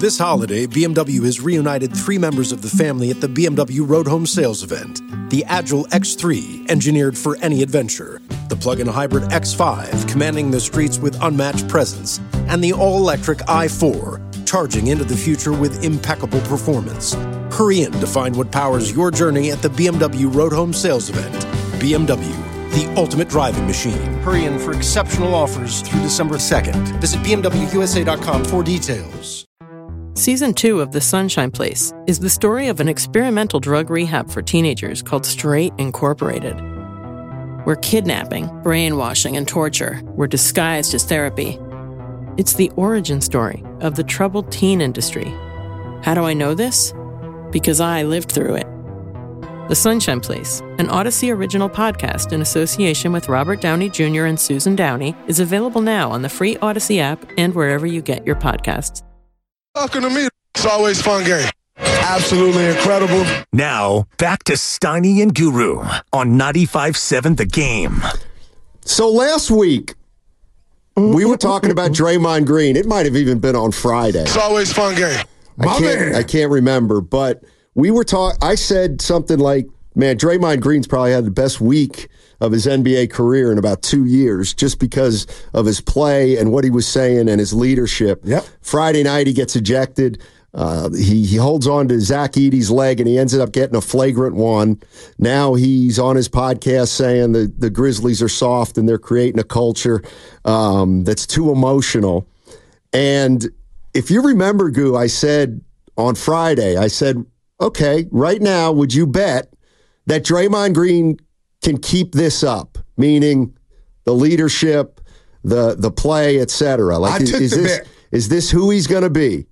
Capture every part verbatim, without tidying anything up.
This holiday, B M W has reunited three members of the family at the B M W Road Home Sales event. The Agile X three, engineered for any adventure. The plug-in hybrid X five, commanding the streets with unmatched presence. And the all-electric i four, charging into the future with impeccable performance. Hurry in to find what powers your journey at the B M W Road Home Sales event. B M W, the ultimate driving machine. Hurry in for exceptional offers through December second. Visit B M W U S A dot com for details. Season two of The Sunshine Place is the story of an experimental drug rehab for teenagers called Straight Incorporated, where kidnapping, brainwashing, and torture were disguised as therapy. It's the origin story of the troubled teen industry. How do I know this? Because I lived through it. The Sunshine Place, an Odyssey original podcast in association with Robert Downey Junior and Susan Downey, is available now on the free Odyssey app and wherever you get your podcasts. Welcome to me. It's always fun game. Absolutely incredible. Now, back to Steiny and Guru on ninety-five seven The Game. So last week, we were talking about Draymond Green. It might have even been on Friday. It's always fun game. I can't, I can't remember, but we were talking. I said something like, man, Draymond Green's probably had the best week of his N B A career in about two years just because of his play and what he was saying and his leadership. Yep. Friday night, he gets ejected. Uh, he, he holds on to Zach Edey's leg, and he ends up getting a flagrant one. Now he's on his podcast saying the, the Grizzlies are soft and they're creating a culture um, that's too emotional. And if you remember, Goo, I said on Friday, I said, okay, right now, would you bet that Draymond Green can keep this up, meaning the leadership, the the play, et cetera? Like, I is, took is the this bet. is this who he's going to be?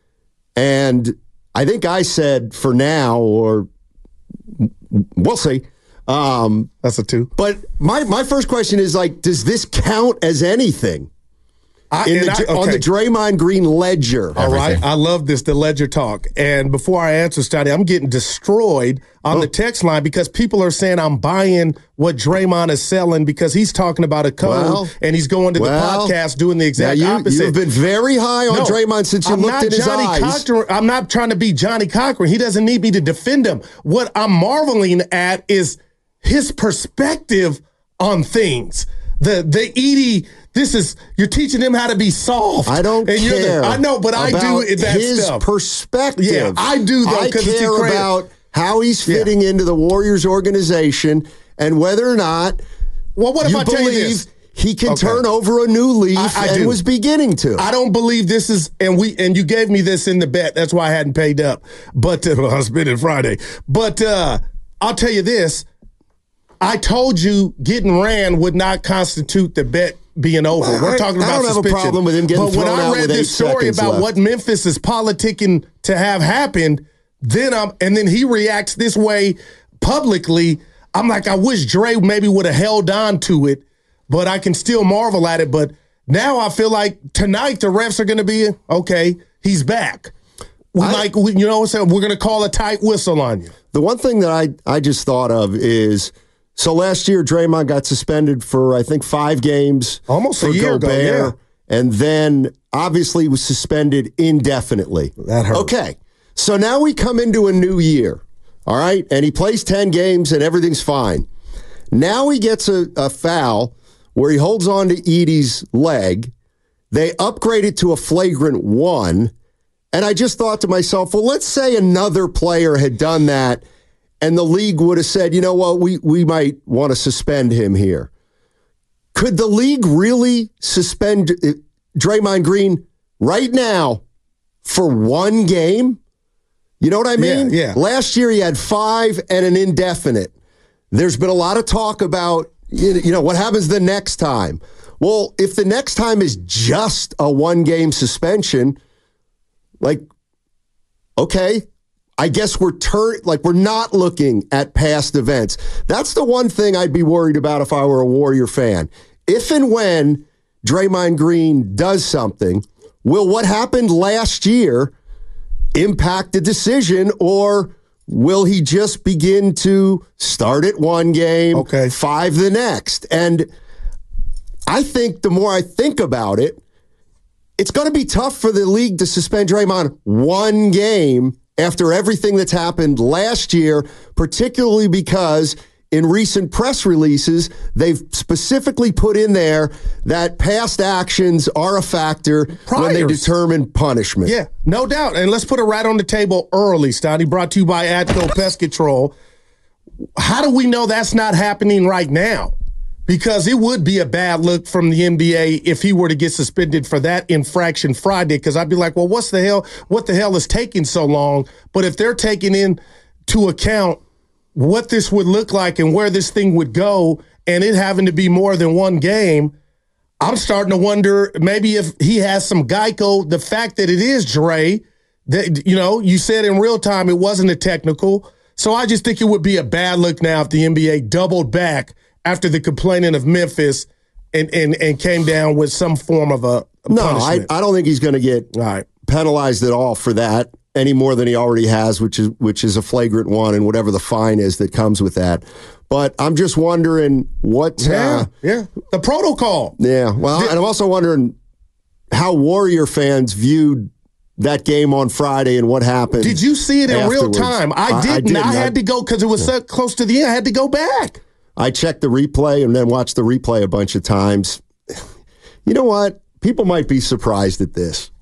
And I think I said for now, or we'll see. Um, That's a two. but my my first question is, like, does this count as anything? I, In the, I, okay. On the Draymond Green ledger. All right. I love this, the ledger talk. And before I answer, Scotty, I'm getting destroyed on Oh. the text line because people are saying I'm buying what Draymond is selling because he's talking about a code Well, and he's going to well, the podcast doing the exact now you, opposite. You've been very high on No, Draymond since you I'm looked not in his Johnny eyes. Cochran. I'm not trying to be Johnny Cochran. He doesn't need me to defend him. What I'm marveling at is his perspective on things. The the Edey, this is, you're teaching him how to be soft. I don't and you're care. The, I know, but I do about that his stuff. perspective. Yeah, I do, though, I 'cause it's care incredible. about how he's fitting into the Warriors organization and whether or not Well, what if you I tell you believe this? he can Okay. turn over a new leaf I- I and do. was beginning to. I don't believe this is, and we and you gave me this in the bet. That's why I hadn't paid up. But uh, I spent it Friday. But uh, I'll tell you this: I told you getting ran would not constitute the bet being over. Well, We're I- talking I about don't have a suspension. problem with him getting But when thrown I out read with eight this story seconds about left. what Memphis is politicking to have happened, then I'm and then he reacts this way publicly. I'm like, I wish Dre maybe would have held on to it, but I can still marvel at it. But now I feel like tonight the refs are going to be, okay, he's back. We I- like, we, you know what I'm saying? We're going to call a tight whistle on you. The one thing that I, I just thought of is, so last year Draymond got suspended for, I think, five games. Almost a for year ago, Gobert, and then obviously was suspended indefinitely. That hurt. Okay, so now we come into a new year, all right? And he plays ten games and everything's fine. Now he gets a, a foul where he holds on to Edey's leg. They upgrade it to a flagrant one. And I just thought to myself, well, let's say another player had done that and the league would have said, you know what, we, we might want to suspend him here. Could the league really suspend Draymond Green right now for one game? You know what I mean? Yeah, yeah. Last year he had five and an indefinite. There's been a lot of talk about, you know, what happens the next time. Well, if the next time is just a one-game suspension, like, okay, I guess we're turn like we're not looking at past events. That's the one thing I'd be worried about if I were a Warrior fan. If and when Draymond Green does something, will what happened last year impact the decision, or will he just begin to start at one game, Okay. five the next? And I think the more I think about it, it's going to be tough for the league to suspend Draymond one game after everything that's happened last year, particularly because in recent press releases, they've specifically put in there that past actions are a factor Priors. when they determine punishment. Yeah, no doubt. And let's put it right on the table early, Stoney, brought to you by Atco Pest Control. How do we know that's not happening right now? Because it would be a bad look from the N B A if he were to get suspended for that infraction Friday, because I'd be like, well, what's the hell? What the hell is taking so long? But if they're taking into account what this would look like and where this thing would go, and it having to be more than one game, I'm starting to wonder maybe if he has some Geico, the fact that it is Dre, that, you know, you said in real time it wasn't a technical. So I just think it would be a bad look now if the N B A doubled back after the complaining of Memphis and, and, and came down with some form of a, a no, punishment. I, I don't think he's going to get right. penalized at all for that, any more than he already has, which is which is a flagrant one, and whatever the fine is that comes with that. But I'm just wondering what... Yeah, uh, yeah. The protocol. Yeah, well, the, and I'm also wondering how Warrior fans viewed that game on Friday and what happened. Did you see it in afterwards. real time? I didn't. I, I, didn't. I had to go because it was yeah. so close to the end. I had to go back. I checked the replay and then watched the replay a bunch of times. You know what? People might be surprised at this.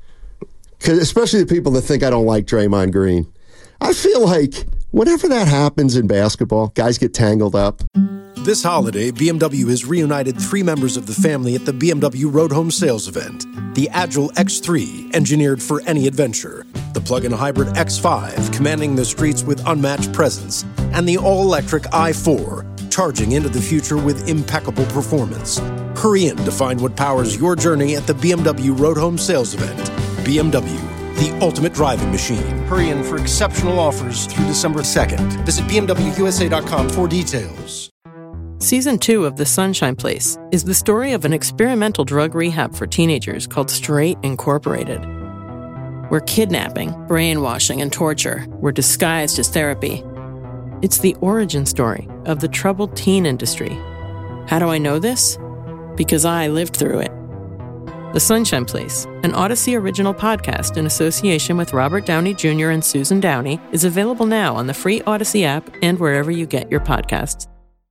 Cause especially the people that think I don't like Draymond Green. I feel like whenever that happens in basketball, guys get tangled up. This holiday, B M W has reunited three members of the family at the B M W Road Home Sales Event. The Agile X three, engineered for any adventure. The plug-in hybrid X five, commanding the streets with unmatched presence. And the all-electric i four, charging into the future with impeccable performance. Hurry in to find what powers your journey at the B M W Road Home Sales Event. B M W, the ultimate driving machine. Hurry in for exceptional offers through December second. Visit B M W U S A dot com for details. Season two of The Sunshine Place is the story of an experimental drug rehab for teenagers called Straight Incorporated, where kidnapping, brainwashing, and torture were disguised as therapy. It's the origin story of the troubled teen industry. How do I know this? Because I lived through it. The Sunshine Place, an Odyssey original podcast in association with Robert Downey Junior and Susan Downey, is available now on the free Odyssey app and wherever you get your podcasts.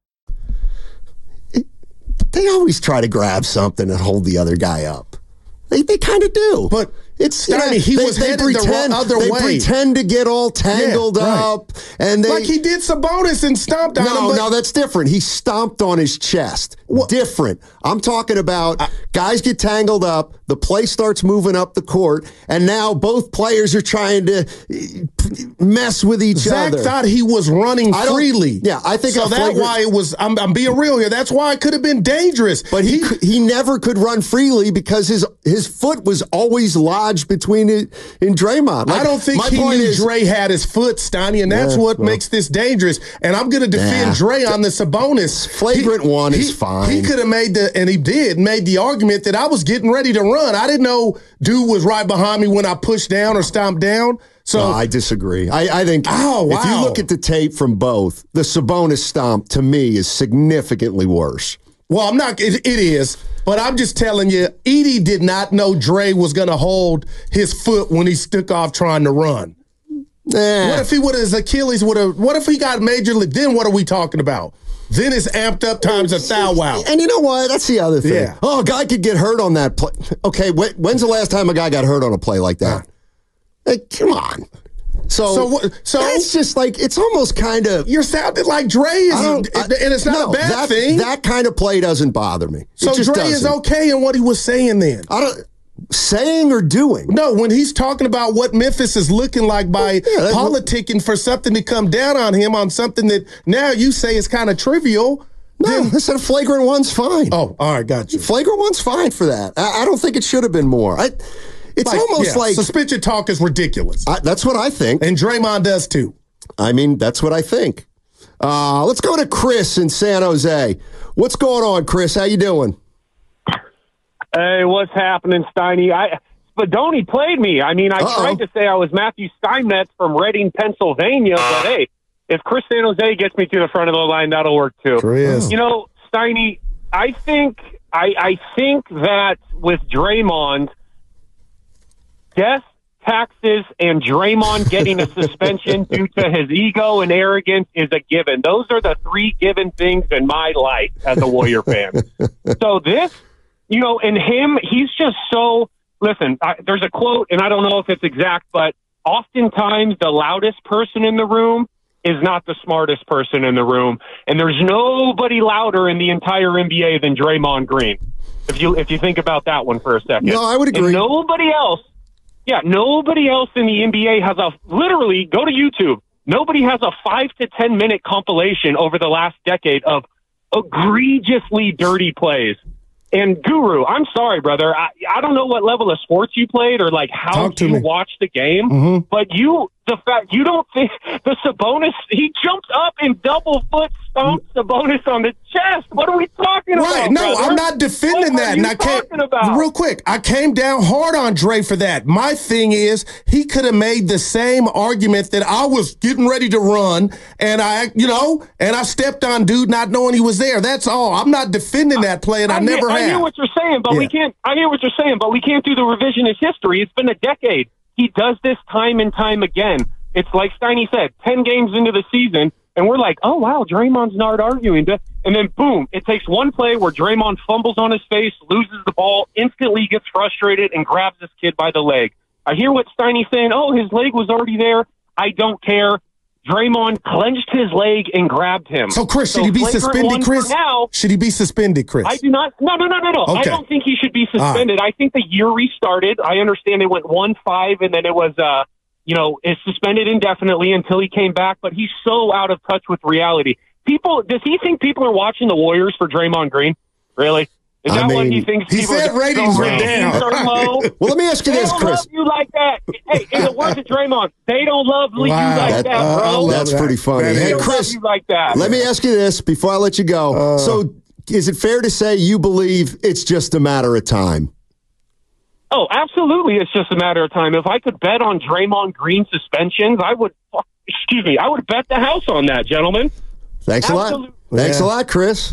They always try to grab something and hold the other guy up. They they kind of do. But it's you know, I mean, he they, was they headed pretend, the other they way. They pretend to get all tangled yeah, right. up. And they, like he did Sabonis and stomped on no, him. But no, that's different. He stomped on his chest. What? Different. I'm talking about I, guys get tangled up, the play starts moving up the court, and now both players are trying to mess with each Zach other. Zach thought he was running freely. Yeah, I think so. That's flagrant, why it was. I'm, I'm being real here. That's why it could have been dangerous. But he he, he never could run freely because his his foot was always lodged between it and Draymond. Like, I don't think he knew is, Dre had his foot, Stoney, and that's yeah, what well, makes this dangerous. And I'm going to defend yeah. Dre on the Sabonis. Flagrant he, one is he, fine. He could have made the, and he did, made the argument that I was getting ready to run. I didn't know dude was right behind me when I pushed down or stomped down. So no, I disagree. I, I think oh, wow. if you look at the tape from both, the Sabonis stomp to me is significantly worse. Well, I'm not. It, it is, but I'm just telling you, Edey did not know Dre was going to hold his foot when he took off trying to run. Eh. What if he would have, his Achilles would have, what if he got majorly, then what are we talking about? Then it's amped up times a thou wow. And you know what? That's the other thing. Yeah. Oh, a guy could get hurt on that play. Okay, wh- when's the last time a guy got hurt on a play like that? Hey, come on. So, so, what, so it's just like, it's almost kind of. You're sounding like Dre is, I and it's not no, a bad that, thing. That kind of play doesn't bother me. So it just Dre doesn't. is okay in what he was saying then. I don't. Saying or doing? No, when he's talking about what Memphis is looking like by yeah, politicking for something to come down on him on something that now you say is kind of trivial. No, then, I said a flagrant one's fine. Oh, all right, got you. Flagrant one's fine for that. I, I don't think it should have been more. I, it's like, almost yeah, like suspension talk is ridiculous. I, that's what I think, and Draymond does too. I mean, that's what I think. Uh, let's go to Chris in San Jose. What's going on, Chris? How you doing? Hey, what's happening, Steiny? I Spadoni played me. I mean, I Uh-oh. tried to say I was Matthew Steinmetz from Reading, Pennsylvania, but hey, if Chris San Jose gets me to the front of the line, that'll work too. Chris. You know, Steiny, I think I, I think that with Draymond, death, taxes, and Draymond getting a suspension due to his ego and arrogance is a given. Those are the three given things in my life as a Warrior fan. So this, you know, and him, he's just so, listen, I, there's a quote, and I don't know if it's exact, but oftentimes the loudest person in the room is not the smartest person in the room. And there's nobody louder in the entire N B A than Draymond Green. If you, if you think about that one for a second. No, I would agree. And nobody else. Yeah, nobody else in the N B A has a, literally, go to YouTube, nobody has a five to ten minute compilation over the last decade of egregiously dirty plays. And Guru, I'm sorry, brother, I, I don't know what level of sports you played or like how you me. watch the game, mm-hmm. but you, the fact, you don't think the Sabonis, he jumped up and double foot stomped Sabonis on the chest. What are we talking right, about? Right, no, brother? I'm not defending what that. Are you and I can't, talking about? Real quick, I came down hard on Dre for that. My thing is, he could have made the same argument that I was getting ready to run, and I, you know, and I stepped on dude not knowing he was there. That's all. I'm not defending that play, and I, I never hear, have. I hear what you're saying, but yeah. we can't. I hear what you're saying, but we can't do the revisionist history. It's been a decade. He does this time and time again. It's like Steiny said, ten games into the season, and we're like, oh, wow, Draymond's not arguing. And then, boom, it takes one play where Draymond fumbles on his face, loses the ball, instantly gets frustrated, and grabs this kid by the leg. I hear what Steiny's saying. Oh, his leg was already there. I don't care. Draymond clenched his leg and grabbed him. So, Chris, so should he be suspended, Chris? Now, should he be suspended, Chris? I do not. No, no, no, no, no. Okay. I don't think he should be suspended. Right. I think the year restarted. I understand it went one five, and then it was uh, – you know, is suspended indefinitely until he came back, but he's so out of touch with reality. People, does he think people are watching the Warriors for Draymond Green? Really? Is that I mean, what he thinks? He said ratings are down. Are low? Well, let me ask you they this, don't Chris. Love you like that. Hey, in the words of Draymond, they don't love wow. you like that, that bro. Uh, that's pretty funny. They hey, don't Chris, love you like that. Let me ask you this before I let you go. Uh, so, is it fair to say you believe it's just a matter of time? Oh, absolutely. It's just a matter of time. If I could bet on Draymond Green suspensions, I would, excuse me, I would bet the house on that, gentlemen. Thanks absolutely. a lot. Thanks yeah. a lot, Chris.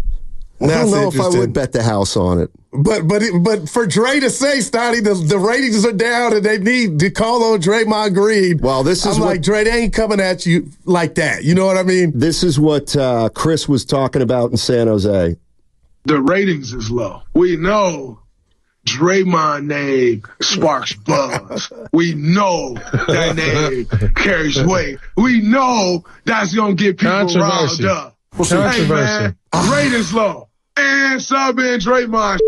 I That's don't know if I would bet the house on it. But but it, but for Dre to say, Stoney, the, the ratings are down and they need to call on Draymond Green. Well, this is I'm what, like, Dre, they ain't coming at you like that. You know what I mean? This is what uh, Chris was talking about in San Jose. The ratings is low. We know Draymond name sparks buzz. We know that name carries weight. We know that's going to get people riled up. Hey, man, ratings low. And sub in Draymond.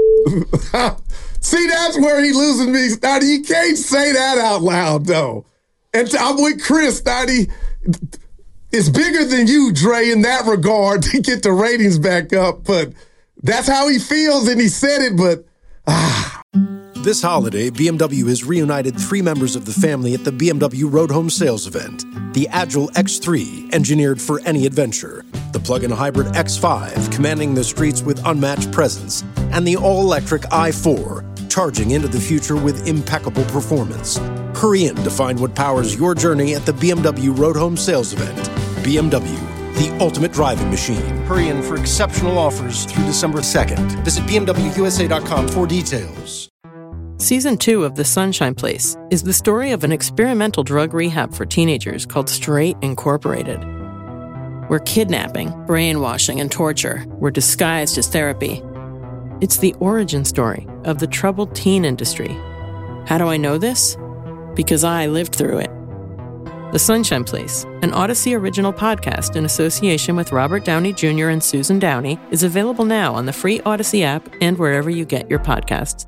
See, that's where he loses me, Stoddy. You can't say that out loud, though. And I'm with Chris, Stoddy. It's bigger than you, Dre, in that regard to get the ratings back up. But that's how he feels, and he said it, but ah. This holiday, B M W has reunited three members of the family at the B M W Road Home Sales Event. The Agile X three, engineered for any adventure. The plug-in hybrid X five, commanding the streets with unmatched presence. And the all-electric i four, charging into the future with impeccable performance. Hurry in to find what powers your journey at the B M W Road Home Sales Event. B M W, the ultimate driving machine. Hurry in for exceptional offers through December second. Visit B M W U S A dot com for details. Season two of The Sunshine Place is the story of an experimental drug rehab for teenagers called Straight Incorporated, where kidnapping, brainwashing, and torture were disguised as therapy. It's the origin story of the troubled teen industry. How do I know this? Because I lived through it. The Sunshine Place, an Odyssey original podcast in association with Robert Downey Junior and Susan Downey, is available now on the free Odyssey app and wherever you get your podcasts.